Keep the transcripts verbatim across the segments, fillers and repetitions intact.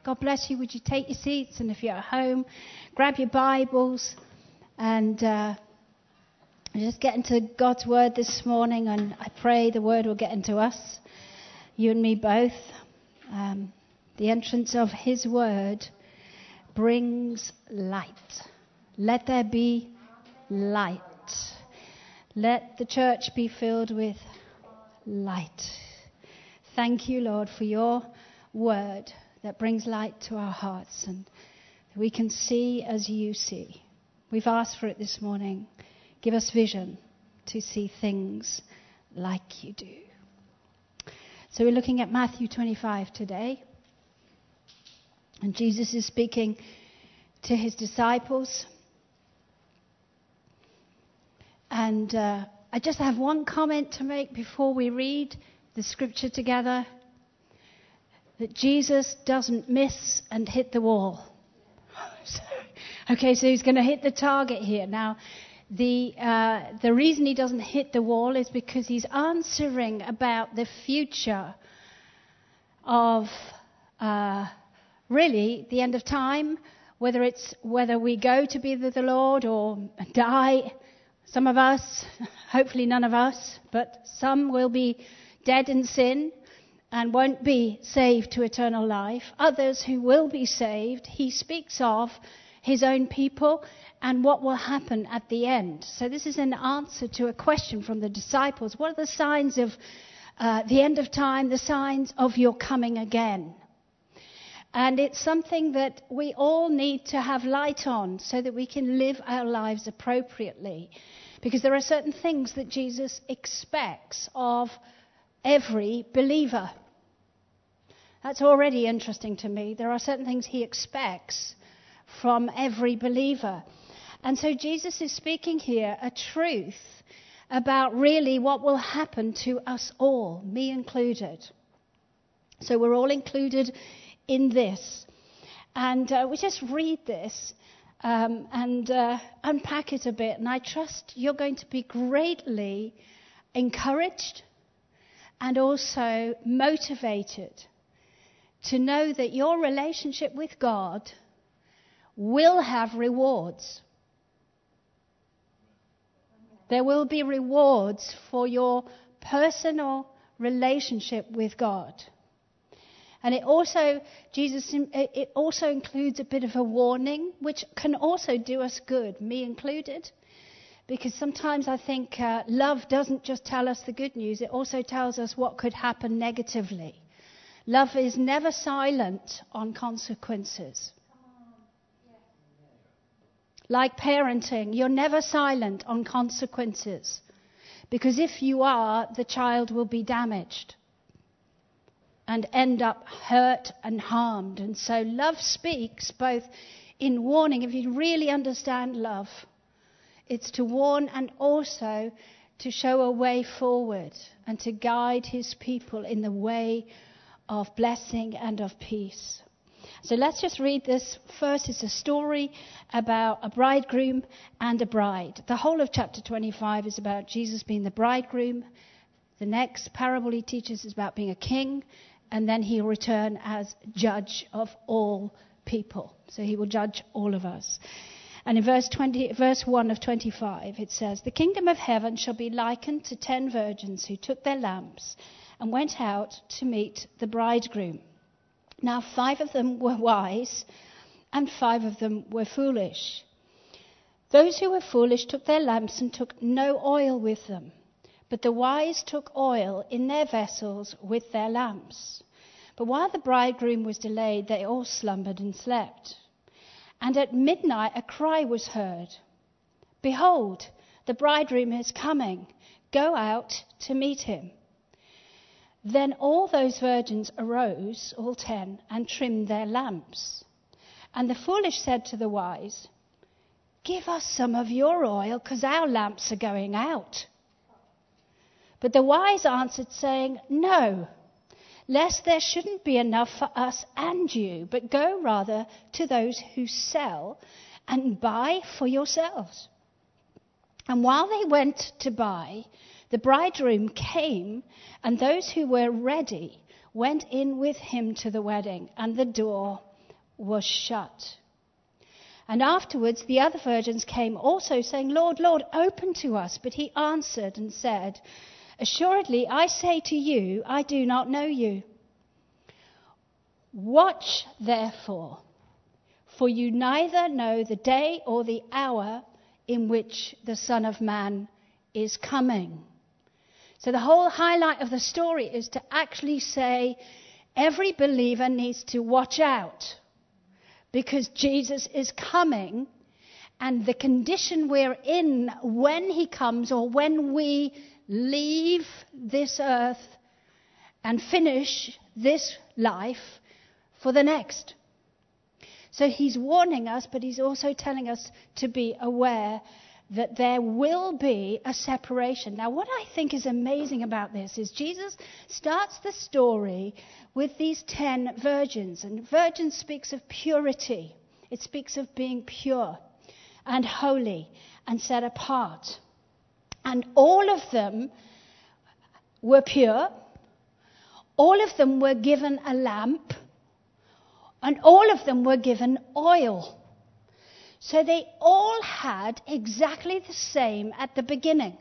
God bless you. Would you take your seats? And if you're at home, grab your Bibles and uh, just get into God's Word this morning. And I pray the Word will get into us, you and me both. Um, the entrance of His Word brings light. Let there be light. Let the church be filled with light. Thank you, Lord, for your word that brings light to our hearts and we can see as you see. We've asked for it this morning. Give us vision to see things like you do. So we're looking at Matthew twenty-five today. And Jesus is speaking to his disciples. And uh, I just have one comment to make before we read the scripture together. That Jesus doesn't miss and hit the wall. So, okay, so he's going to hit the target here. Now, the uh, the reason he doesn't hit the wall is because he's answering about the future of uh, really the end of time, whether it's whether we go to be with the Lord or die. Some of us, hopefully none of us, but some will be dead in sin and won't be saved to eternal life. Others who will be saved, he speaks of his own people and what will happen at the end. So this is an answer to a question from the disciples. What are the signs of uh, the end of time, the signs of your coming again? And it's something that we all need to have light on so that we can live our lives appropriately. Because there are certain things that Jesus expects of every believer. That's already interesting to me. There are certain things he expects from every believer. And so Jesus is speaking here a truth about really what will happen to us all, me included. So we're all included in this. And uh, we just read this um, and uh, unpack it a bit. And I trust you're going to be greatly encouraged and also motivated to know that your relationship with God will have rewards. There will be rewards for your personal relationship with God. And it also, Jesus, it also includes a bit of a warning, which can also do us good, me included. Because sometimes I think uh, love doesn't just tell us the good news, it also tells us what could happen negatively. Love is never silent on consequences. Like parenting, you're never silent on consequences. Because if you are, the child will be damaged and end up hurt and harmed. And so love speaks both in warning. If you really understand love, it's to warn and also to show a way forward and to guide his people in the way of blessing and of peace. So let's just read this. First, it's a story about a bridegroom and a bride. The whole of chapter twenty-five is about Jesus being the bridegroom. The next parable he teaches is about being a king. And then he'll return as judge of all people. So he will judge all of us. And in verse twenty, verse one of twenty-five, it says, "The kingdom of heaven shall be likened to ten virgins who took their lamps and went out to meet the bridegroom. Now five of them were wise and five of them were foolish. Those who were foolish took their lamps and took no oil with them. But the wise took oil in their vessels with their lamps. But while the bridegroom was delayed, they all slumbered and slept. And at midnight a cry was heard, 'Behold, the bridegroom is coming. Go out to meet him.' Then all those virgins arose, all ten, and trimmed their lamps. And the foolish said to the wise, 'Give us some of your oil, because our lamps are going out.' But the wise answered, saying, 'No, lest there shouldn't be enough for us and you, but go rather to those who sell and buy for yourselves.' And while they went to buy, the bridegroom came, and those who were ready went in with him to the wedding, and the door was shut. And afterwards the other virgins came also, saying, Lord, Lord, open to us. But he answered and said, assuredly, I say to you, I do not know you. Watch, therefore, for you neither know the day or the hour in which the Son of Man is coming. So the whole highlight of the story is to actually say every believer needs to watch out, because Jesus is coming, and the condition we're in when he comes, or when we leave this earth and finish this life for the next. So he's warning us, but he's also telling us to be aware that there will be a separation. Now, what I think is amazing about this is Jesus starts the story with these ten virgins. And virgin speaks of purity. It speaks of being pure and holy and set apart. And all of them were pure. All of them were given a lamp. And all of them were given oil. So they all had exactly the same at the beginning.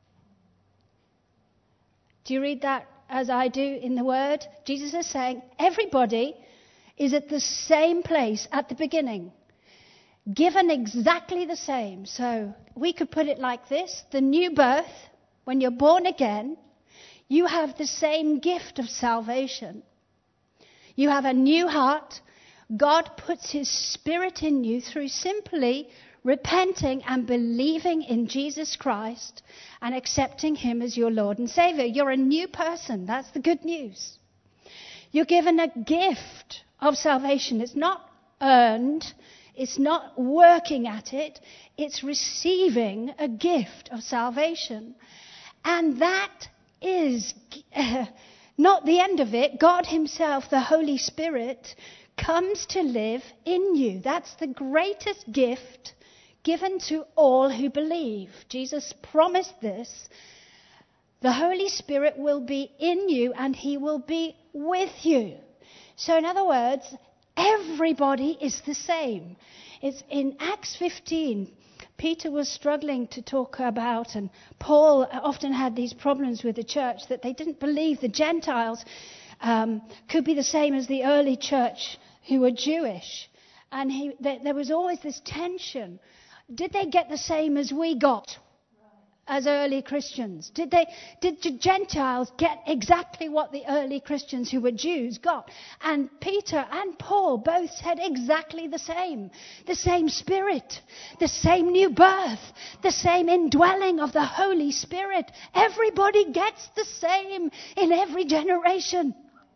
Do you read that as I do in the Word? Jesus is saying everybody is at the same place at the beginning, given exactly the same. So we could put it like this: the new birth, when you're born again, you have the same gift of salvation. You have a new heart. God puts his Spirit in you through simply repenting and believing in Jesus Christ and accepting him as your Lord and Savior. You're a new person. That's the good news. You're given a gift of salvation. It's not earned. It's not working at it. It's receiving a gift of salvation. And that is uh, not the end of it. God himself, the Holy Spirit, comes to live in you. That's the greatest gift given to all who believe. Jesus promised this. The Holy Spirit will be in you and he will be with you. So in other words, everybody is the same. It's in Acts fifteen. Peter was struggling to talk about, and Paul often had these problems with the church, that they didn't believe the Gentiles um, could be the same as the early church who were Jewish. And he, there, there was always this tension. Did they get the same as we got as early Christians? Did they? Did the Gentiles get exactly what the early Christians who were Jews got? And Peter and Paul both said exactly the same. The same Spirit, the same new birth, the same indwelling of the Holy Spirit. Everybody gets the same in every generation.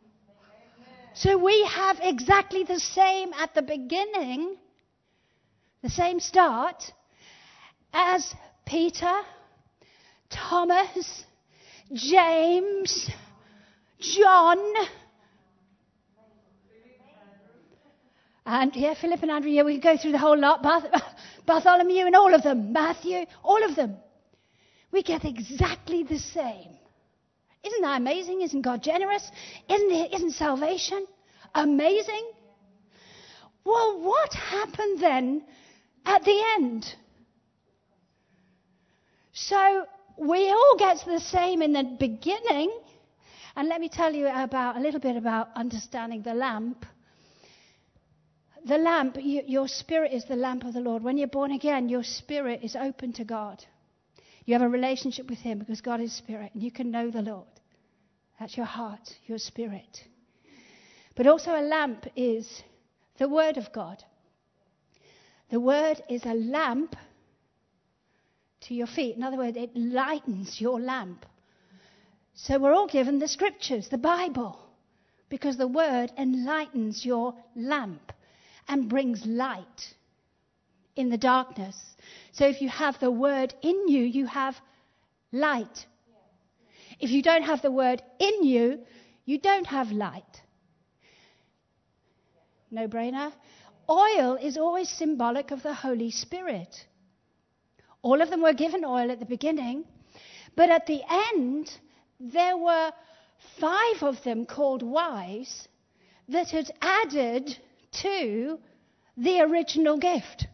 So we have exactly the same at the beginning, the same start, as Peter, Thomas, James, John, and yeah, Philip and Andrew. Yeah, we could go through the whole lot. Barth- Bartholomew and all of them, Matthew, all of them. We get exactly the same. Isn't that amazing? Isn't God generous? Isn't it? Isn't salvation amazing? Well, what happened then at the end? So we all get the same in the beginning. And let me tell you about a little bit about understanding the lamp. The lamp, you, your spirit is the lamp of the Lord. When you're born again, your spirit is open to God. You have a relationship with him because God is spirit, and you can know the Lord. That's your heart, your spirit. But also a lamp is the Word of God. The Word is a lamp to your feet. In other words, it lightens your lamp. So we're all given the Scriptures, the Bible, because the Word enlightens your lamp and brings light in the darkness. So if you have the Word in you, you have light. If you don't have the Word in you, you don't have light. No brainer. Oil is always symbolic of the Holy Spirit. All of them were given oil at the beginning, but at the end, there were five of them called wise that had added to the original gift.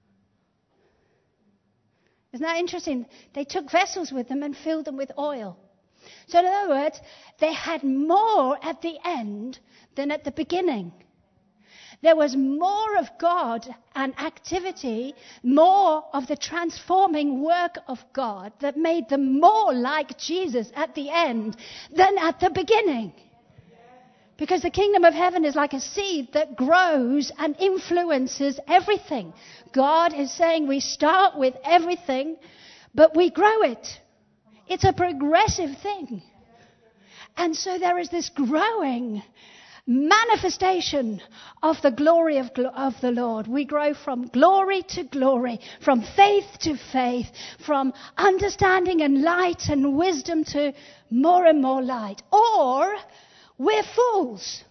Isn't that interesting? They took vessels with them and filled them with oil. So in other words, they had more at the end than at the beginning. There was more of God and activity, more of the transforming work of God that made them more like Jesus at the end than at the beginning. Because the kingdom of heaven is like a seed that grows and influences everything. God is saying we start with everything, but we grow it. It's a progressive thing. And so there is this growing manifestation of the glory of, of the Lord. We grow from glory to glory, from faith to faith, from understanding and light and wisdom to more and more light. Or we're fools.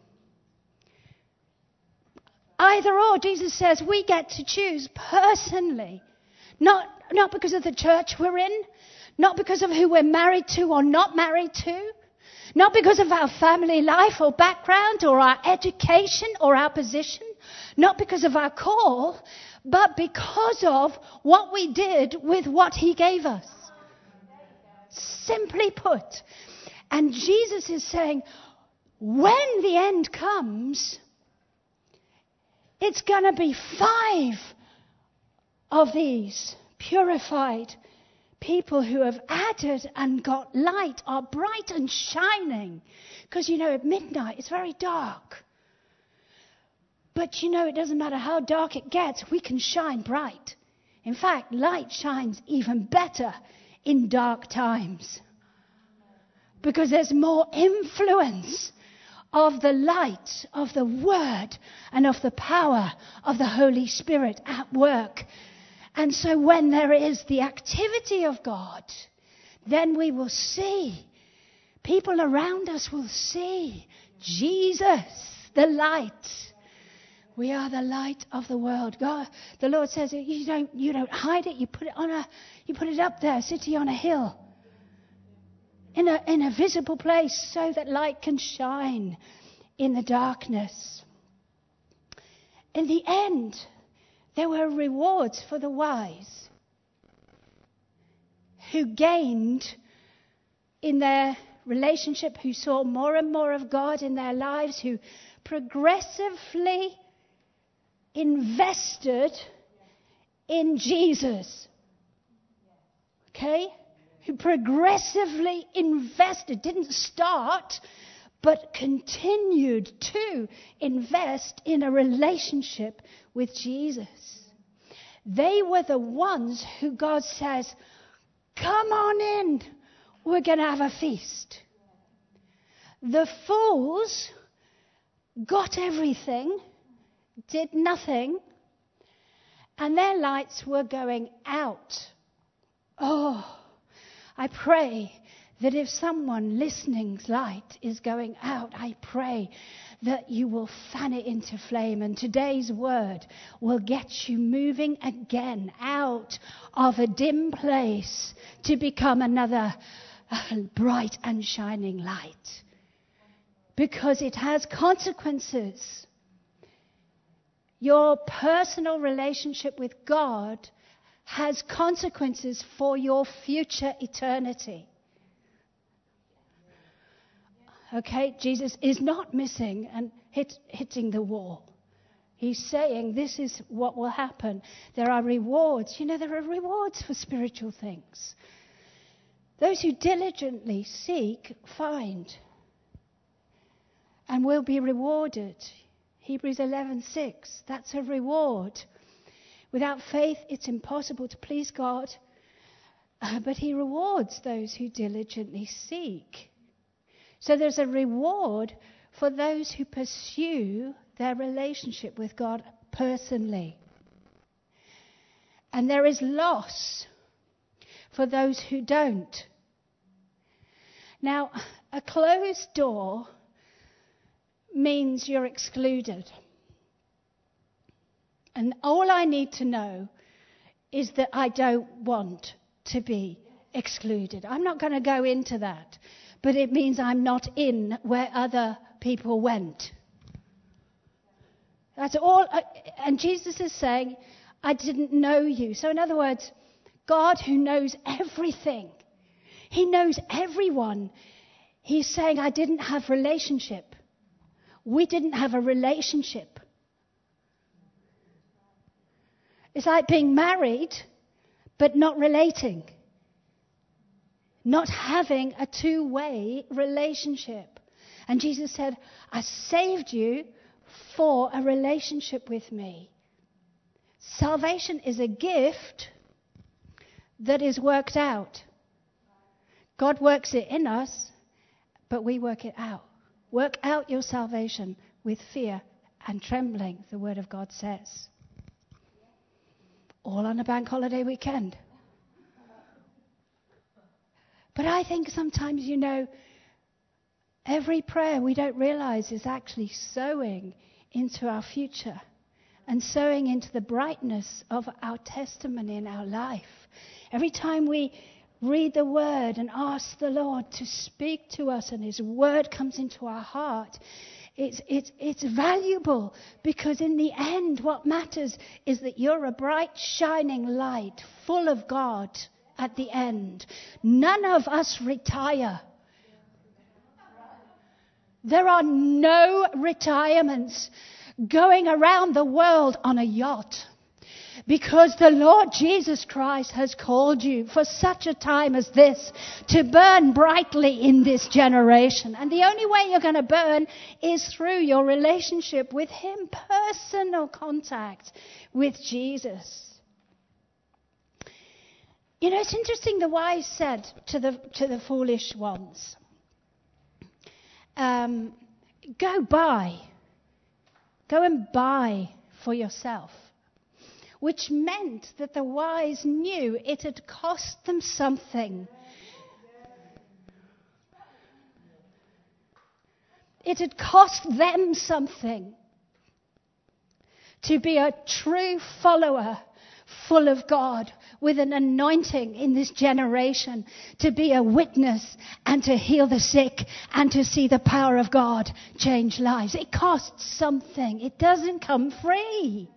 Either or, Jesus says we get to choose personally. Not, not because of the church we're in, not because of who we're married to or not married to, not because of our family life or background or our education or our position, not because of our call, but because of what we did with what he gave us. Simply put. And Jesus is saying, when the end comes, it's going to be five of these purified people who have added and got light, are bright and shining. Because, you know, at midnight it's very dark. But, you know, it doesn't matter how dark it gets, we can shine bright. In fact, light shines even better in dark times. Because there's more influence of the light, of the word, and of the power of the Holy Spirit at work. And so when there is the activity of God, then we will see, people around us will see Jesus, the light. We are the light of the world. God, the Lord says you don't, you don't hide it. You put it on a, you put it up there, city on a hill, in a, in a visible place, so that light can shine in the darkness. In the end, there were rewards for the wise who gained in their relationship, who saw more and more of God in their lives, who progressively invested in Jesus. Okay? Who progressively invested, didn't start, but continued to invest in a relationship with Jesus. They were the ones who God says, come on in, we're going to have a feast. The fools got everything, did nothing, and their lights were going out. Oh, I pray that if someone listening's light is going out, I pray that you will fan it into flame, and today's word will get you moving again out of a dim place to become another uh, bright and shining light. Because it has consequences. Your personal relationship with God has consequences for your future eternity. Okay, Jesus is not missing and hit, hitting the wall. He's saying this is what will happen. There are rewards. You know, there are rewards for spiritual things. Those who diligently seek, find, and will be rewarded. Hebrews eleven six, that's a reward. Without faith, it's impossible to please God, uh, but he rewards those who diligently seek. So there's a reward for those who pursue their relationship with God personally. And there is loss for those who don't. Now, a closed door means you're excluded. And all I need to know is that I don't want to be excluded. I'm not going to go into that. But it means I'm not in where other people went. That's all. And Jesus is saying, I didn't know you. So in other words, God who knows everything, he knows everyone. He's saying, I didn't have relationship. We didn't have a relationship. It's like being married, but not relating. Not having a two-way relationship. And Jesus said, I saved you for a relationship with me. Salvation is a gift that is worked out. God works it in us, but we work it out. Work out your salvation with fear and trembling, the Word of God says. All on a bank holiday weekend. But I think sometimes, you know, every prayer we don't realize is actually sowing into our future and sowing into the brightness of our testimony in our life. Every time we read the Word and ask the Lord to speak to us and His Word comes into our heart, it's, it's, it's valuable, because in the end what matters is that you're a bright, shining light full of God at the end. None of us retire. There are no retirements going around the world on a yacht, because the Lord Jesus Christ has called you for such a time as this to burn brightly in this generation. And the only way you're going to burn is through your relationship with Him, personal contact with Jesus. You know, it's interesting, the wise said to the to the foolish ones, um, go buy, go and buy for yourself. Which meant that the wise knew it had cost them something. It had cost them something to be a true follower, full of God, with an anointing in this generation, to be a witness and to heal the sick and to see the power of God change lives. It costs something. It doesn't come free.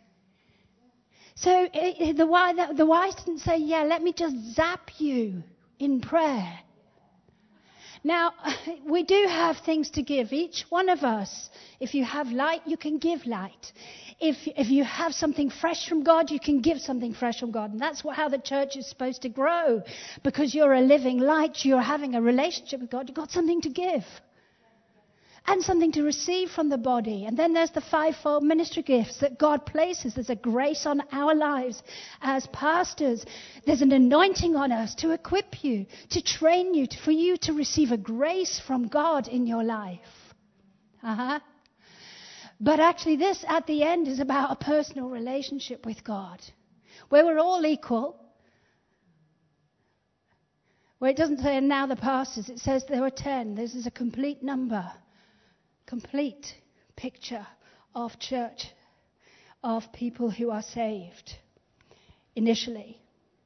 So it, the, wise, the wise didn't say, yeah, let me just zap you in prayer. Now, we do have things to give. Each one of us, if you have light, you can give light. If, if you have something fresh from God, you can give something fresh from God. And that's what, how the church is supposed to grow. Because you're a living light, you're having a relationship with God, you've got something to give. And something to receive from the body. And then there's the fivefold ministry gifts that God places. There's a grace on our lives as pastors. There's an anointing on us to equip you, to train you, for you to receive a grace from God in your life. Uh-huh. But actually this at the end is about a personal relationship with God, where we're all equal. Where it doesn't say, and now the pastors, it says there were ten. This is a complete number. Complete picture of church, of people who are saved initially.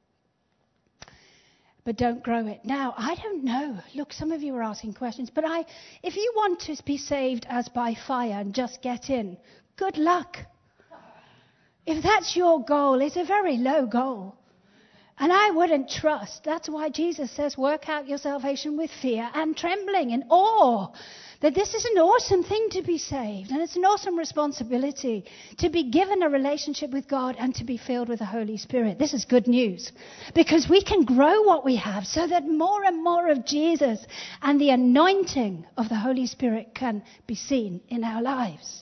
But don't grow it. Now, I don't know. Look, some of you are asking questions. But I, if you want to be saved as by fire and just get in, good luck. If that's your goal, it's a very low goal. And I wouldn't trust. That's why Jesus says, work out your salvation with fear and trembling and awe. That this is an awesome thing to be saved. And it's an awesome responsibility to be given a relationship with God and to be filled with the Holy Spirit. This is good news. Because we can grow what we have so that more and more of Jesus and the anointing of the Holy Spirit can be seen in our lives.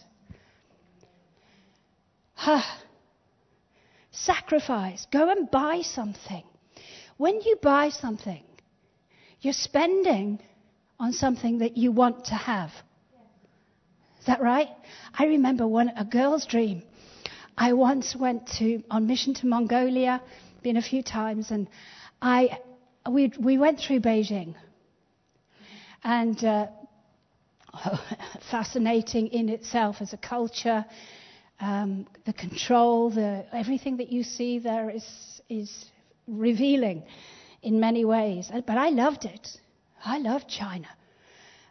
Huh. Sacrifice. Go and buy something. When you buy something, you're spending on something that you want to have. Is that right? I remember one, a girl's dream. I once went to on mission to Mongolia, been a few times, and I we we went through Beijing. And uh, fascinating in itself as a culture. Um, the control, the everything that you see there is is revealing in many ways. But I loved it. I loved China.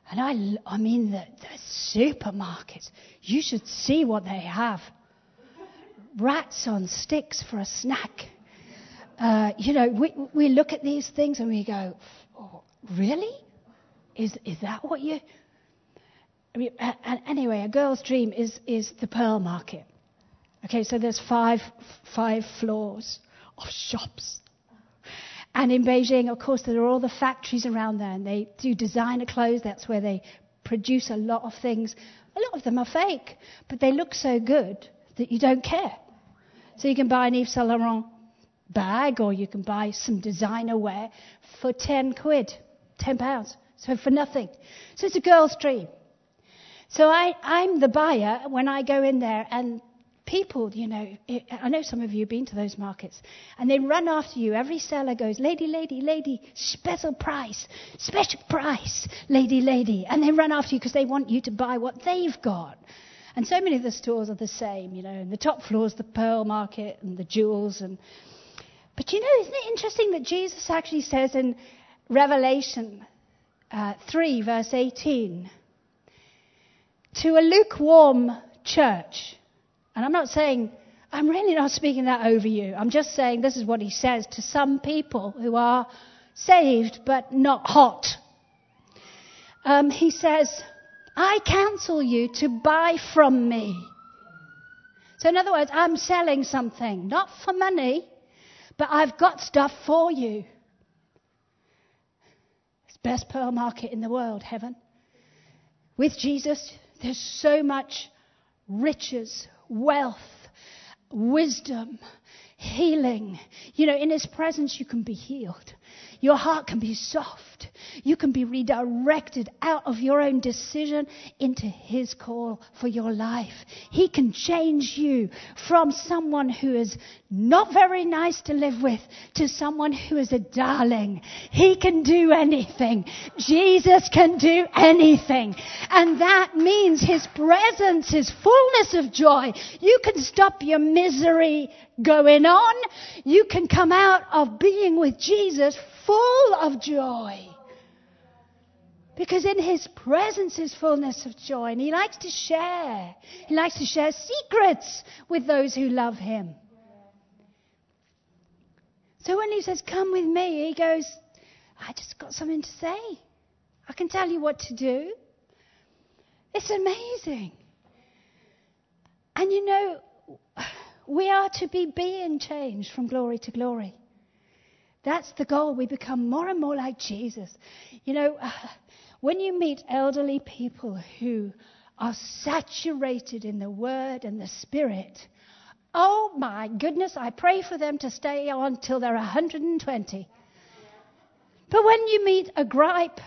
And I, I mean, the, the supermarkets, you should see what they have. Rats on sticks for a snack. Uh, you know, we, we look at these things and we go, oh, really? Is is that what you... I mean, uh, anyway, a girl's dream is, is the Pearl Market. Okay, so there's five five floors of shops. And in Beijing, of course, there are all the factories around there, and they do designer clothes. That's where they produce a lot of things. A lot of them are fake, but they look so good that you don't care. So you can buy an Yves Saint Laurent bag, or you can buy some designer wear for ten quid, ten pounds, so for nothing. So it's a girl's dream. So I, I'm the buyer when I go in there, and people, you know, I know some of you have been to those markets, and they run after you. Every seller goes, lady, lady, lady, special price, special price, lady, lady. And they run after you because they want you to buy what they've got. And so many of the stores are the same, you know, and the top floor is the Pearl Market and the jewels. And But you know, isn't it interesting that Jesus actually says in Revelation uh, three, verse eighteen, to a lukewarm church, and I'm not saying, I'm really not speaking that over you. I'm just saying this is what he says to some people who are saved but not hot. Um, he says, I counsel you to buy from me. So in other words, I'm selling something, not for money, but I've got stuff for you. It's the best pearl market in the world, heaven. With Jesus, there's so much riches, wealth, wisdom, healing. You know, in his presence you can be healed. Your heart can be soft. You can be redirected out of your own decision into his call for your life. He can change you from someone who is not very nice to live with to someone who is a darling. He can do anything. Jesus can do anything. And that means his presence is fullness of joy. You can stop your misery going on. You can come out of being with Jesus full of joy. Because in his presence is fullness of joy. And he likes to share. He likes to share secrets with those who love him. So when he says, come with me, he goes, I just got something to say. I can tell you what to do. It's amazing. And you know, we are to be being changed from glory to glory. That's the goal. We become more and more like Jesus. You know, uh, when you meet elderly people who are saturated in the Word and the Spirit, oh my goodness, I pray for them to stay on till they're one hundred twenty. But when you meet a gripe,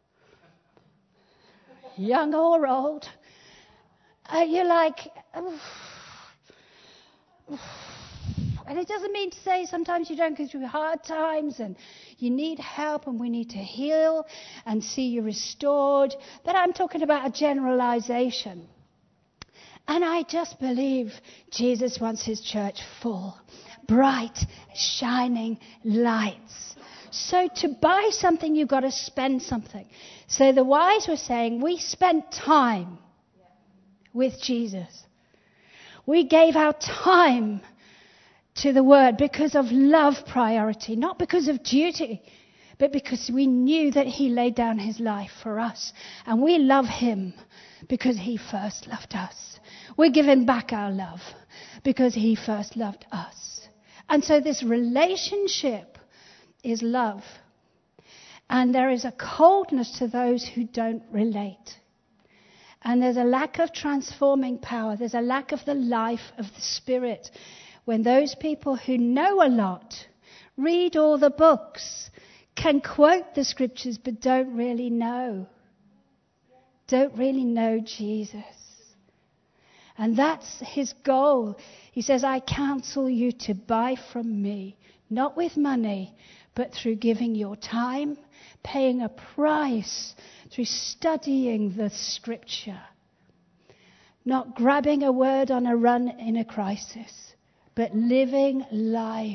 young or old, uh, you're like, oh, oh. And it doesn't mean to say sometimes you don't go through hard times and you need help and we need to heal and see you restored. But I'm talking about a generalization. And I just believe Jesus wants his church full, bright, shining lights. So to buy something, you've got to spend something. So the wise were saying, we spent time with Jesus. We gave our time to the word because of love priority, not because of duty, but because we knew that he laid down his life for us. And we love him because he first loved us. We're giving back our love because he first loved us. And so this relationship is love. And there is a coldness to those who don't relate. And there's a lack of transforming power. There's a lack of the life of the Spirit. When those people who know a lot, read all the books, can quote the scriptures but don't really know. Don't really know Jesus. And that's his goal. He says, I counsel you to buy from me, not with money, but through giving your time, paying a price, through studying the scripture. Not grabbing a word on a run in a crisis, but living life,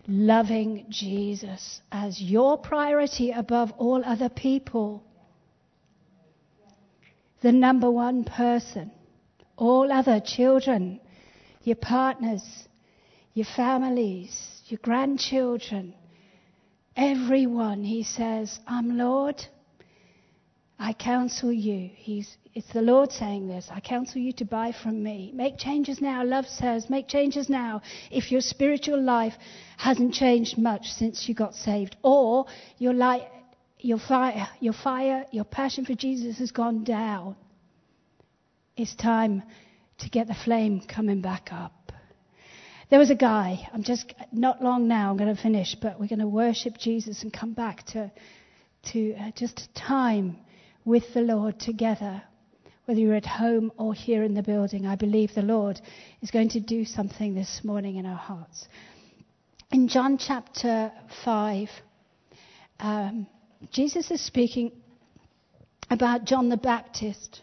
loving Jesus as your priority above all other people. the number one person. All other children, your partners, your families, your grandchildren, everyone, he says, I'm Lord. I counsel you. He's, it's the Lord saying this. I counsel you to buy from me. Make changes now. Love says, make changes now. If your spiritual life hasn't changed much since you got saved, or your light, your fire, your fire, your passion for Jesus has gone down, it's time to get the flame coming back up. There was a guy, I'm just, not long now, I'm going to finish, but we're going to worship Jesus and come back to, to uh, just time with the Lord together. Whether you're at home or here in the building, I believe the Lord is going to do something this morning in our hearts. In John chapter five, um, Jesus is speaking about John the Baptist.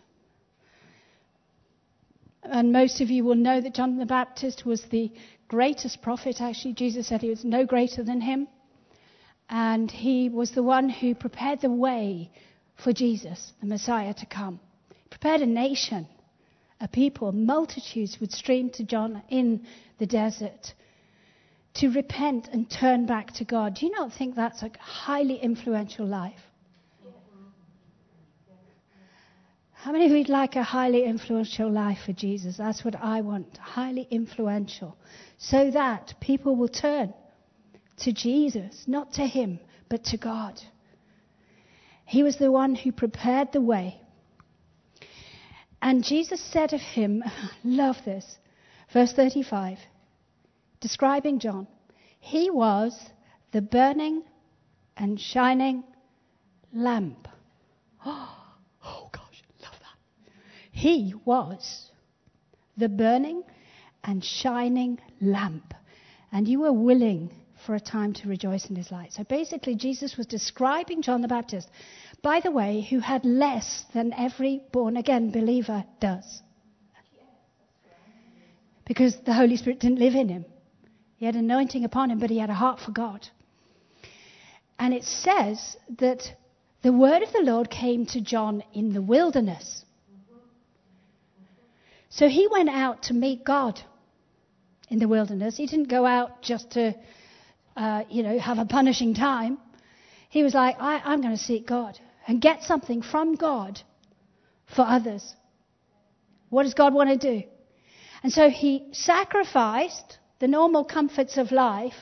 And most of you will know that John the Baptist was the greatest prophet. Actually, Jesus said he was no greater than him. And he was the one who prepared the way for Jesus, the Messiah, to come. He prepared a nation, a people, multitudes would stream to John in the desert to repent and turn back to God. Do you not think that's a highly influential life? How many of you'd like a highly influential life for Jesus? That's what I want, highly influential, so that people will turn to Jesus, not to him, but to God. He was the one who prepared the way. And Jesus said of him, love this, verse thirty-five, describing John, he was the burning and shining lamp. Oh, gosh, love that. He was the burning and shining lamp. And you were willing for a time to rejoice in his light. So basically, Jesus was describing John the Baptist, by the way, who had less than every born-again believer does. Because the Holy Spirit didn't live in him. He had anointing upon him, but he had a heart for God. And it says that the word of the Lord came to John in the wilderness. So he went out to meet God in the wilderness. He didn't go out just to Uh, you know, have a punishing time. He was like, I, I'm going to seek God and get something from God for others. What does God want to do? And so he sacrificed the normal comforts of life,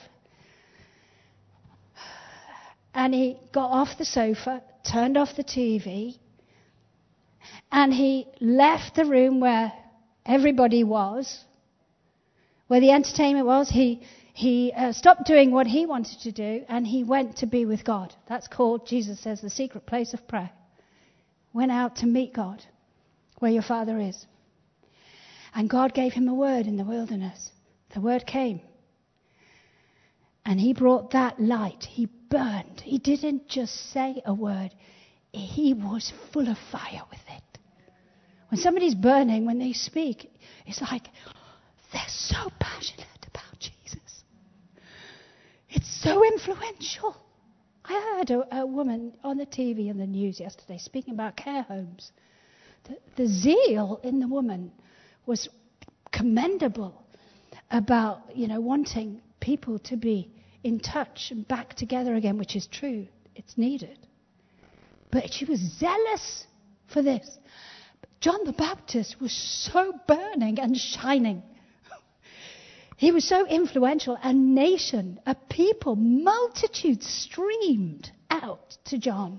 and he got off the sofa, turned off the T V, and he left the room where everybody was, where the entertainment was. He He uh, stopped doing what he wanted to do, and he went to be with God. That's called, Jesus says, the secret place of prayer. Went out to meet God, where your Father is. And God gave him a word in the wilderness. The word came. And he brought that light. He burned. He didn't just say a word. He was full of fire with it. When somebody's burning, when they speak, it's like they're so passionate. It's so influential. I heard a, a woman on the T V and the news yesterday speaking about care homes. The, the zeal in the woman was commendable about, you know, wanting people to be in touch and back together again, which is true. It's needed. But she was zealous for this. But John the Baptist was so burning and shining. He was so influential. A nation, a people, multitudes streamed out to John.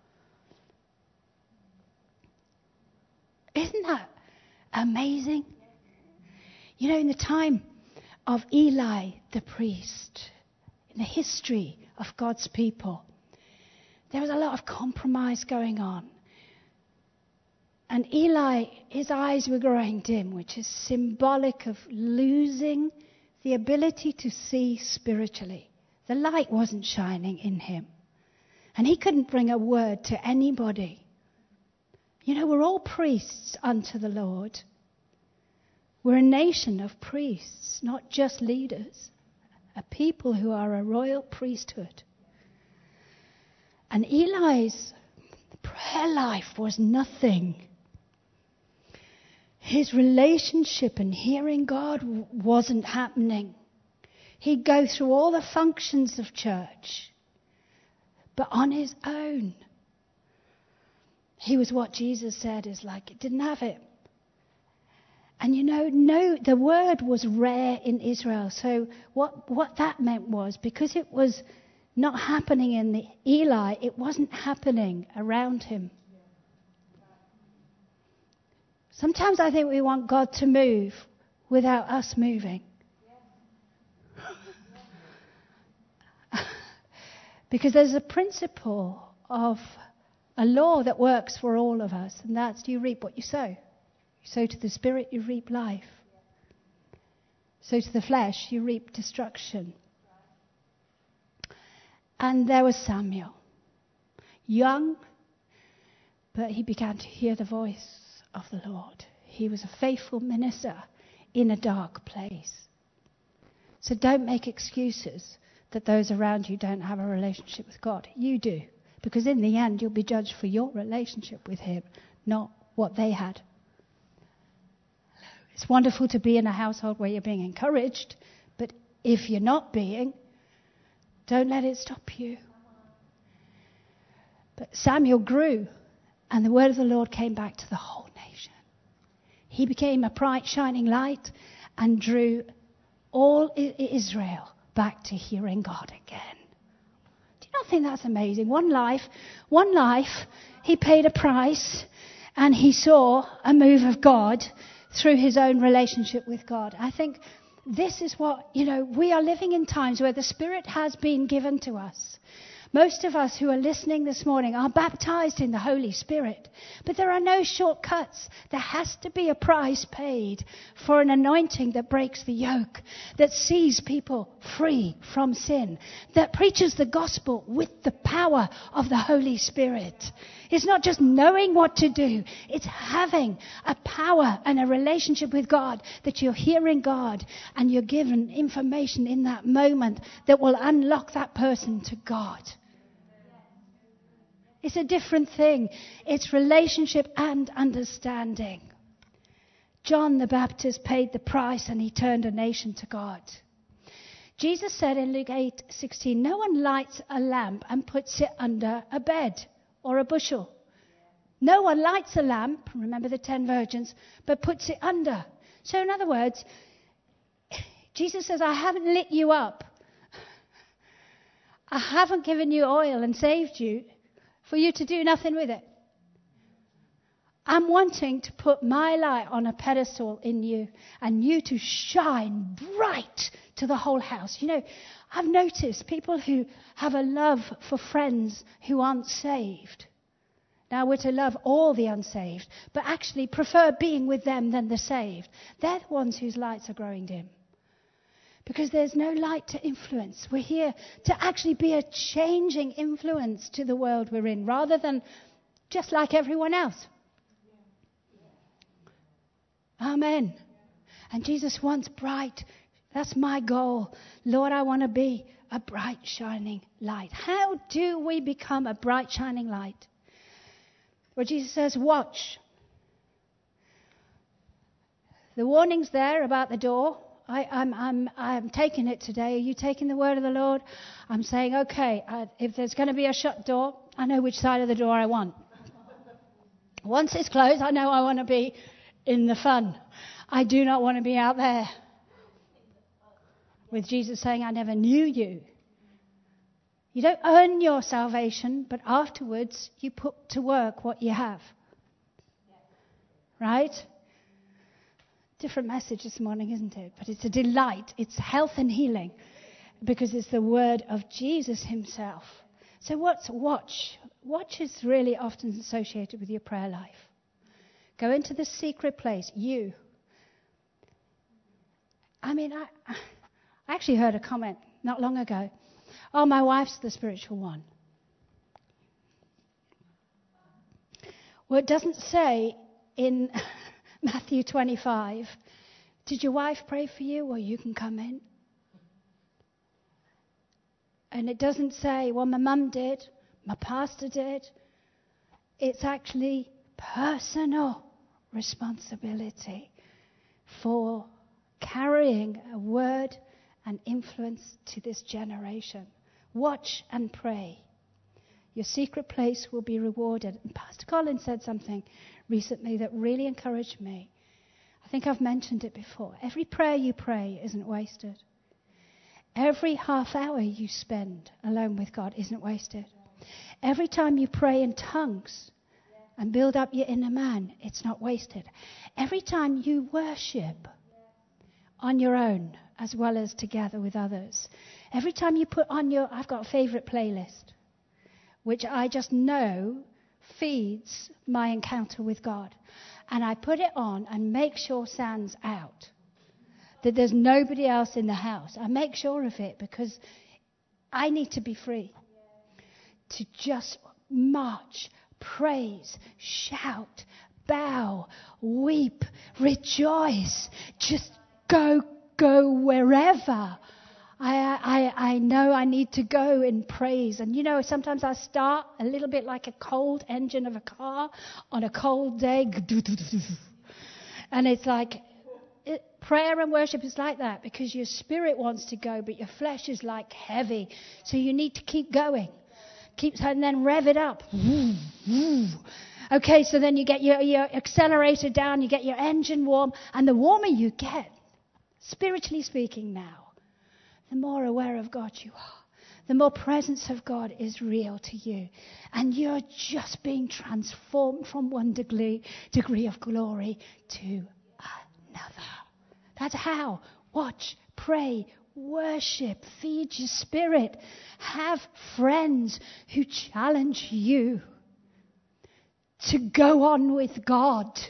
Isn't that amazing? You know, in the time of Eli the priest, in the history of God's people, there was a lot of compromise going on. And Eli, his eyes were growing dim, which is symbolic of losing the ability to see spiritually. The light wasn't shining in him. And he couldn't bring a word to anybody. You know, we're all priests unto the Lord. We're a nation of priests, not just leaders. A people who are a royal priesthood. And Eli's prayer life was nothing. his relationship and hearing God w- wasn't happening. He'd go through all the functions of church, but on his own. He was what Jesus said is like, it didn't have it. And you know, no, the word was rare in Israel. So what, what that meant was, because it was not happening in the Eli, it wasn't happening around him. Sometimes I think we want God to move without us moving. Because there's a principle of a law that works for all of us, and that's you reap what you sow. You sow to the spirit, you reap life. Sow to the flesh, you reap destruction. And there was Samuel, young, but he began to hear the voice of the Lord. He was a faithful minister in a dark place. So don't make excuses that those around you don't have a relationship with God. You do. Because in the end, you'll be judged for your relationship with him, not what they had. It's wonderful to be in a household where you're being encouraged, but if you're not being, don't let it stop you. But Samuel grew, and the word of the Lord came back to the whole nation. He became a bright, shining light and drew all Israel back to hearing God again. Do you not think that's amazing? One life, one life, he paid a price, and he saw a move of God through his own relationship with God. I think this is what, you know, we are living in times where the Spirit has been given to us. Most of us who are listening this morning are baptized in the Holy Spirit. But there are no shortcuts. There has to be a price paid for an anointing that breaks the yoke, that sees people free from sin, that preaches the gospel with the power of the Holy Spirit. It's not just knowing what to do. It's having a power and a relationship with God, that you're hearing God and you're given information in that moment that will unlock that person to God. It's a different thing. It's relationship and understanding. John the Baptist paid the price and he turned a nation to God. Jesus said in Luke eight sixteen, no one lights a lamp and puts it under a bed or a bushel. No one lights a lamp, remember the ten virgins, but puts it under. So in other words, Jesus says, I haven't lit you up. I haven't given you oil and saved you for you to do nothing with it. I'm wanting to put my light on a pedestal in you and you to shine bright to the whole house. You know, I've noticed people who have a love for friends who aren't saved. Now we're to love all the unsaved, but actually prefer being with them than the saved. They're the ones whose lights are growing dim. Because there's no light to influence. We're here to actually be a changing influence to the world we're in, rather than just like everyone else. Amen. And Jesus wants bright. That's my goal. Lord, I want to be a bright, shining light. How do we become a bright, shining light? Well, Jesus says, watch. The warning's there about the door. I, I'm, I'm, I'm taking it today. Are you taking the word of the Lord? I'm saying, okay, uh, if there's going to be a shut door, I know which side of the door I want. Once it's closed, I know I want to be in the fun. I do not want to be out there. With Jesus saying, I never knew you. You don't earn your salvation, but afterwards you put to work what you have. Right? Different message this morning, isn't it? But it's a delight. It's health and healing because it's the word of Jesus himself. So what's watch? Watch is really often associated with your prayer life. Go into the secret place. You. I mean, I, I actually heard a comment not long ago. Oh, my wife's the spiritual one. Well, it doesn't say in Matthew twenty-five, did your wife pray for you? Well, you can come in. And it doesn't say, well, my mum did, my pastor did. It's actually personal responsibility for carrying a word and influence to this generation. Watch and pray. Your secret place will be rewarded. And Pastor Colin said something recently that really encouraged me. I think I've mentioned it before. Every prayer you pray isn't wasted. Every half hour you spend alone with God isn't wasted. Every time you pray in tongues and build up your inner man, it's not wasted. Every time you worship on your own as well as together with others, every time you put on your, I've got a favourite playlist, which I just know feeds my encounter with God. And I put it on and make sure sound's out, that there's nobody else in the house. I make sure of it because I need to be free to just march, praise, shout, bow, weep, rejoice, just go, go wherever. I, I, I know I need to go in praise. And you know, sometimes I start a little bit like a cold engine of a car on a cold day. And it's like, it, prayer and worship is like that because your spirit wants to go, but your flesh is like heavy. So you need to keep going. Keep, and then rev it up. Okay, so then you get your, your accelerator down, you get your engine warm. And the warmer you get, spiritually speaking now, the more aware of God you are. The more presence of God is real to you. And you're just being transformed from one degree, degree of glory to another. That's how. Watch, pray, worship, feed your spirit. Have friends who challenge you to go on with God.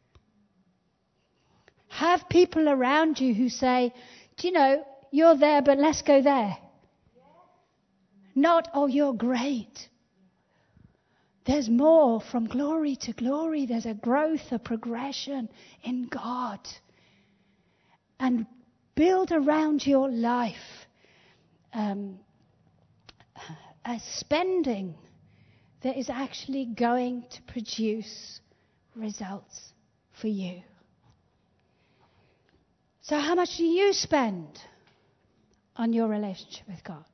Have people around you who say, do you know, you're there, but let's go there. Not, oh, you're great. There's more from glory to glory. There's a growth, a progression in God. And build around your life um, a spending that is actually going to produce results for you. So how much do you spend on your relationship with God?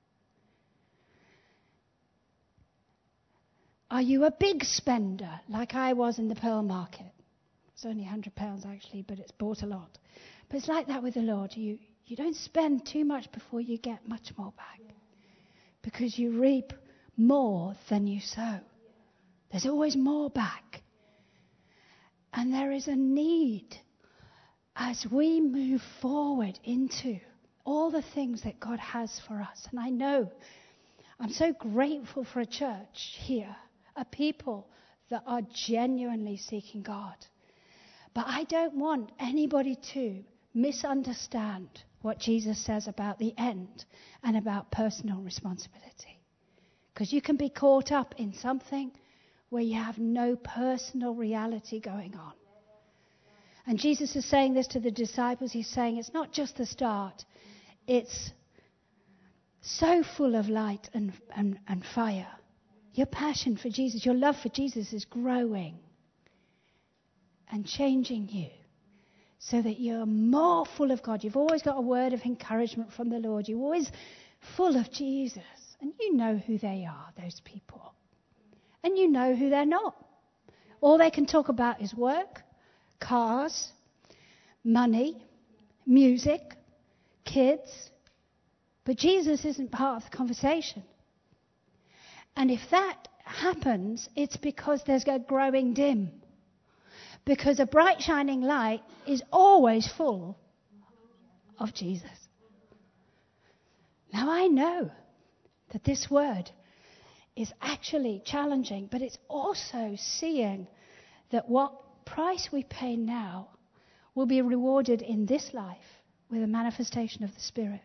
Are you a big spender like I was in the pearl market? It's only one hundred pounds actually, but it's bought a lot. But it's like that with the Lord. You, you don't spend too much before you get much more back. Because you reap more than you sow. There's always more back. And there is a need as we move forward into all the things that God has for us. And I know I'm so grateful for a church here, a people that are genuinely seeking God. But I don't want anybody to misunderstand what Jesus says about the end and about personal responsibility. Because you can be caught up in something where you have no personal reality going on. And Jesus is saying this to the disciples. He's saying it's not just the start. It's so full of light and, and, and fire. Your passion for Jesus, your love for Jesus is growing and changing you so that you're more full of God. You've always got a word of encouragement from the Lord. You're always full of Jesus. And you know who they are, those people. And you know who they're not. All they can talk about is work, cars, money, music, kids. But Jesus isn't part of the conversation. And if that happens, it's because there's a growing dim. Because a bright shining light is always full of Jesus. Now I know that this word is actually challenging, but it's also seeing that what price we pay now will be rewarded in this life with a manifestation of the Spirit.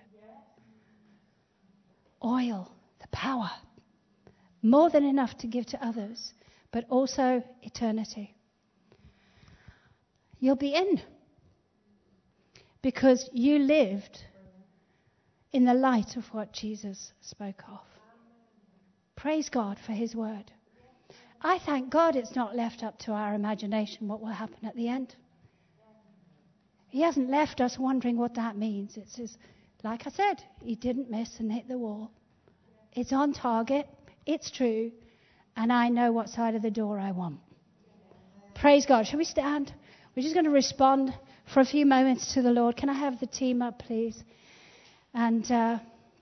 Oil, the power, more than enough to give to others, but also eternity. You'll be in because you lived in the light of what Jesus spoke of. Praise God for his word. I thank God it's not left up to our imagination what will happen at the end. He hasn't left us wondering what that means. It's his, like I said, he didn't miss and hit the wall. It's on target. It's true. And I know what side of the door I want. Praise God. Shall we stand? We're just going to respond for a few moments to the Lord. Can I have the team up, please? And uh,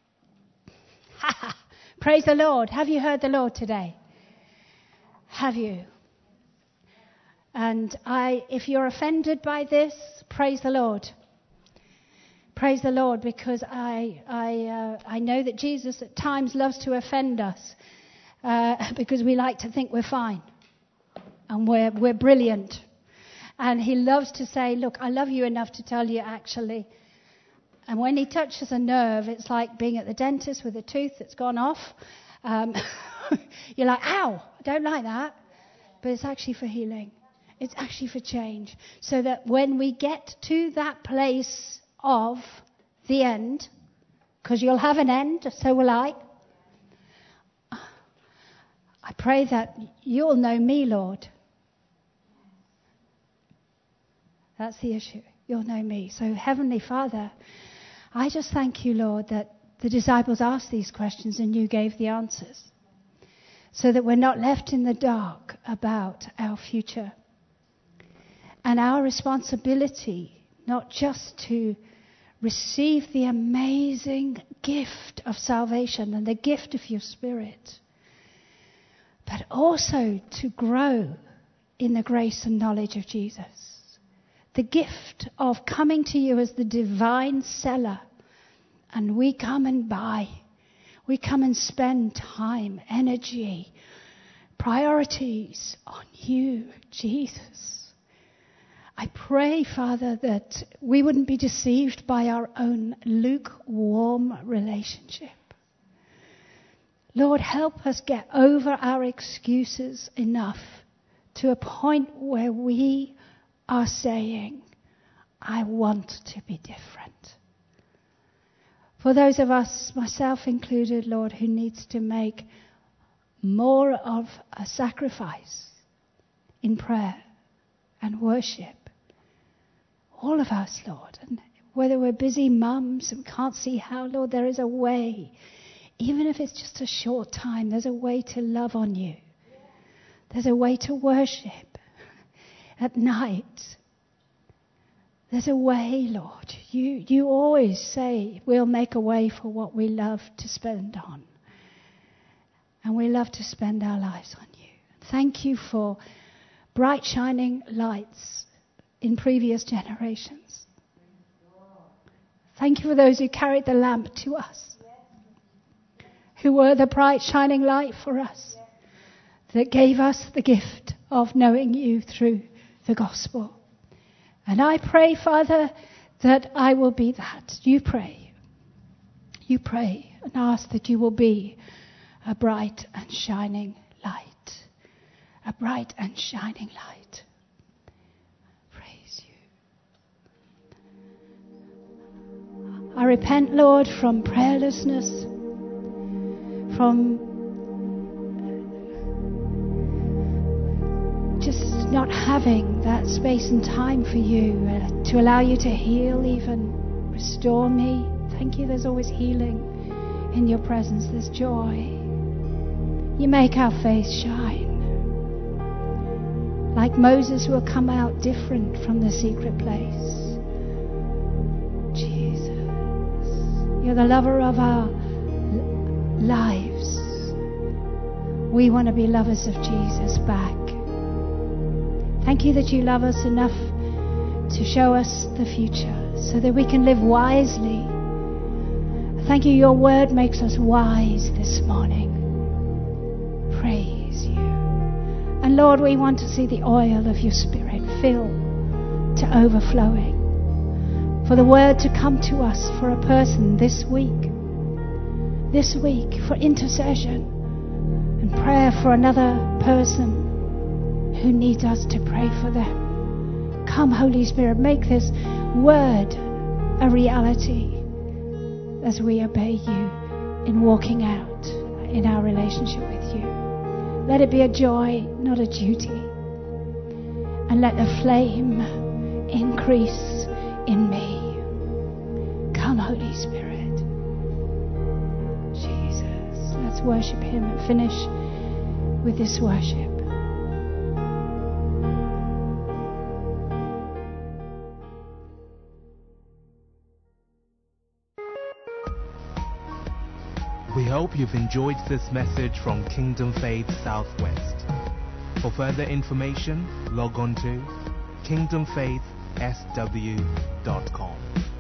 praise the Lord. Have you heard the Lord today? Have you? And I, if you're offended by this, praise the Lord. Praise the Lord, because I, I, uh, I know that Jesus at times loves to offend us uh, because we like to think we're fine and we're we're brilliant. And he loves to say, "Look, I love you enough to tell you actually." And when he touches a nerve, it's like being at the dentist with a tooth that's gone off. Um, you're like, "Ow, I don't like that," but it's actually for healing. It's actually for change. So that when we get to that place of the end, because you'll have an end, so will I. I pray that you'll know me, Lord. That's the issue. You'll know me. So, Heavenly Father, I just thank you, Lord, that the disciples asked these questions and you gave the answers. So that we're not left in the dark about our future. And our responsibility, not just to receive the amazing gift of salvation and the gift of your Spirit, but also to grow in the grace and knowledge of Jesus. The gift of coming to you as the divine seller, and we come and buy. We come and spend time, energy, priorities on you, Jesus. I pray, Father, that we wouldn't be deceived by our own lukewarm relationship. Lord, help us get over our excuses enough to a point where we are saying, I want to be different. For those of us, myself included, Lord, who needs to make more of a sacrifice in prayer and worship. All of us, Lord, and whether we're busy mums and can't see how, Lord, there is a way. Even if it's just a short time, there's a way to love on you. There's a way to worship at night. There's a way, Lord. You, you always say we'll make a way for what we love to spend on. And we love to spend our lives on you. Thank you for bright shining lights in previous generations. Thank you for those who carried the lamp to us, who were the bright shining light for us, that gave us the gift of knowing you through the gospel. And I pray, Father, that I will be that. You pray. You pray and ask that you will be a bright and shining light. A bright and shining light. Praise you. I repent, Lord, from prayerlessness, from just not having that space and time for you, uh, to allow you to heal, even restore me. Thank you, there's always healing in your presence. There's joy. You make our face shine. Like Moses will come out different from the secret place. Jesus, you're the lover of our lives. We want to be lovers of Jesus back. Thank you that you love us enough to show us the future so that we can live wisely. Thank you, your word makes us wise this morning. Praise you. And Lord, we want to see the oil of your Spirit fill to overflowing. For the word to come to us for a person this week. This week for intercession and prayer for another person who needs us to pray for them. Come, Holy Spirit, make this word a reality as we obey you in walking out in our relationship with you. Let it be a joy, not a duty. And let the flame increase in me. Come, Holy Spirit. Jesus. Let's worship him and finish with this worship. We hope you've enjoyed this message from Kingdom Faith Southwest. For further information, log on to kingdom faith s w dot com.